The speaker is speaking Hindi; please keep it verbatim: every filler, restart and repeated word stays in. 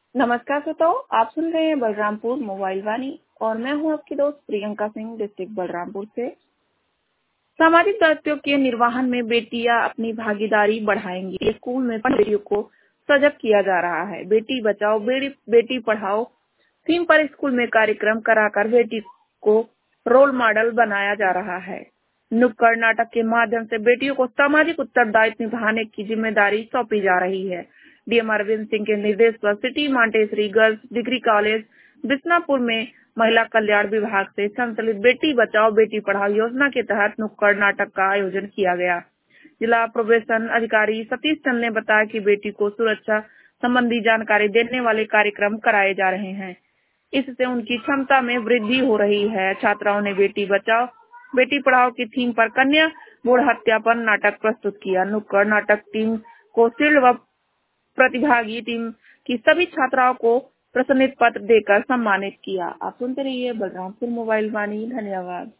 नमस्कार श्रोताओ, आप सुन रहे हैं बलरामपुर मोबाइल वाणी और मैं हूं आपकी दोस्त प्रियंका सिंह, डिस्ट्रिक्ट बलरामपुर से। सामाजिक दायित्व के निर्वहन में बेटियां अपनी भागीदारी बढ़ाएंगी। स्कूल में बेटियों को सजग किया जा रहा है। बेटी बचाओ बेटी बेटी पढ़ाओ थीम पर स्कूल में कार्यक्रम कराकर बेटी को रोल मॉडल बनाया जा रहा है। नुक्कड़ नाटक के माध्यम से बेटियों को सामाजिक उत्तरदायित्व निभाने की जिम्मेदारी सौंपी जा रही है। डीएम अरविंद सिंह के निर्देश पर city Montessori girls degree college Bisnapur में महिला कल्याण विभाग से संचालित बेटी बचाओ बेटी पढ़ाओ योजना के तहत नुक्कड़ नाटक का आयोजन किया गया। जिला प्रोबेशन अधिकारी सतीश चंद ने बताया कि बेटी को सुरक्षा संबंधी जानकारी देने वाले कार्यक्रम कराए जा रहे हैं। इससे उनकी क्षमता में वृद्धि हो रही है। छात्राओं ने बेटी बचाओ बेटी पढ़ाओ की थीम पर कन्या भ्रूण हत्या पर नाटक प्रस्तुत किया। नुक्कड़ नाटक टीम को शील्ड व प्रतिभागी टीम की सभी छात्राओं को प्रशस्ति पत्र देकर सम्मानित किया। आप सुनते रहिए बलरामपुर मोबाइल वाणी। धन्यवाद।